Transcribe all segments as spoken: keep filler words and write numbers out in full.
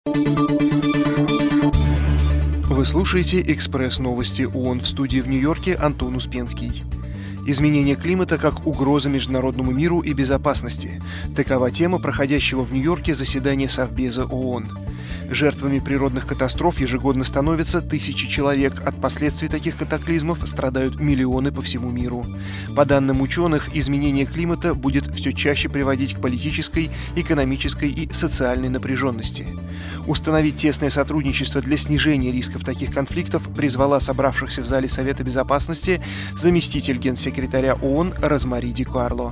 Вы слушаете «Экспресс-новости ООН», в студии в Нью-Йорке Антон Успенский. Изменение климата как угроза международному миру и безопасности. Такова тема проходящего в Нью-Йорке заседания Совбеза ООН. Жертвами природных катастроф ежегодно становятся тысячи человек. От последствий таких катаклизмов страдают миллионы по всему миру. По данным ученых, изменение климата будет все чаще приводить к политической, экономической и социальной напряженности. Установить тесное сотрудничество для снижения рисков таких конфликтов призвала собравшихся в зале Совета Безопасности заместитель генсекретаря ООН Розмари Ди Карло.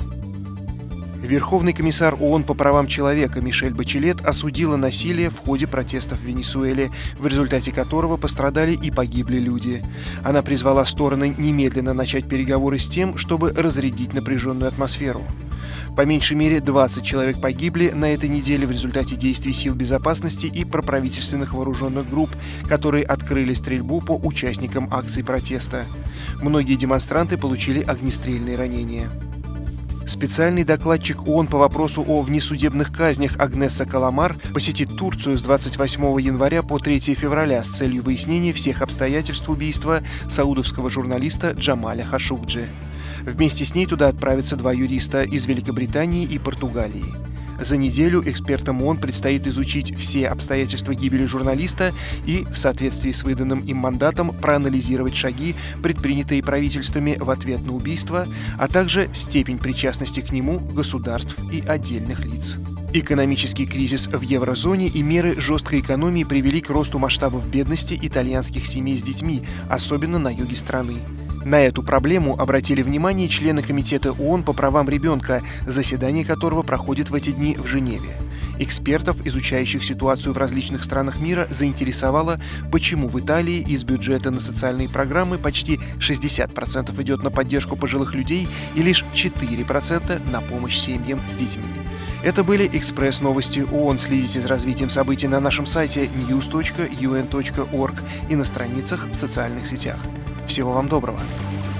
Верховный комиссар ООН по правам человека Мишель Бачелет осудила насилие в ходе протестов в Венесуэле, в результате которого пострадали и погибли люди. Она призвала стороны немедленно начать переговоры с тем, чтобы разрядить напряженную атмосферу. По меньшей мере двадцать человек погибли на этой неделе в результате действий сил безопасности и проправительственных вооруженных групп, которые открыли стрельбу по участникам акций протеста. Многие демонстранты получили огнестрельные ранения. Специальный докладчик ООН по вопросу о внесудебных казнях Агнеса Каламар посетит Турцию с двадцать восьмого января по третьего февраля с целью выяснения всех обстоятельств убийства саудовского журналиста Джамаля Хашукджи. Вместе с ней туда отправятся два юриста из Великобритании и Португалии. За неделю экспертам ООН предстоит изучить все обстоятельства гибели журналиста и, в соответствии с выданным им мандатом, проанализировать шаги, предпринятые правительствами в ответ на убийство, а также степень причастности к нему государств и отдельных лиц. Экономический кризис в еврозоне и меры жесткой экономии привели к росту масштабов бедности итальянских семей с детьми, особенно на юге страны. На эту проблему обратили внимание члены Комитета ООН по правам ребенка, заседание которого проходит в эти дни в Женеве. Экспертов, изучающих ситуацию в различных странах мира, заинтересовало, почему в Италии из бюджета на социальные программы почти шестьдесят процентов идет на поддержку пожилых людей и лишь четыре процента на помощь семьям с детьми. Это были «Экспресс-новости ООН». Следите за развитием событий на нашем сайте ньюс точка ю эн точка орг и на страницах в социальных сетях. Всего вам доброго!